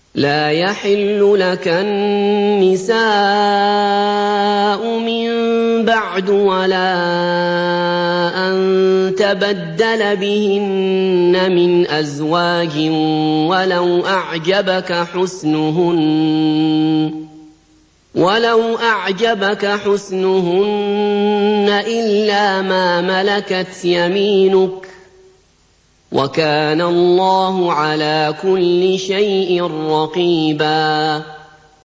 لَّا يَحِلُّ لَكَ النِّسَاءُ مِن بَعْدُ وَلَا أَن تَبَدَّلَ بِهِنَّ مِنْ أَزْوَاجٍ وَلَوْ أَعْجَبَكَ حُسْنُهُنَّ إِلَّا مَا مَلَكَتْ يَمِينُكَ ۗ وَكَانَ اللَّهُ عَلَىٰ كُلِّ شَيْءٍ رَّقِيبًا